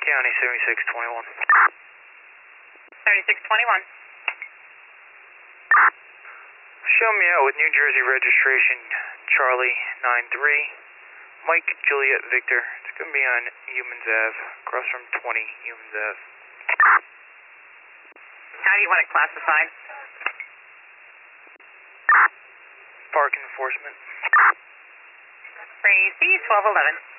County 7621. 7621. Show me out with New Jersey registration, Charlie 93, Mike Juliet Victor. It's going to be on Humans Ave, across from 20 Humans Ave. How do you want it classified? Park enforcement. Tracy, 1211.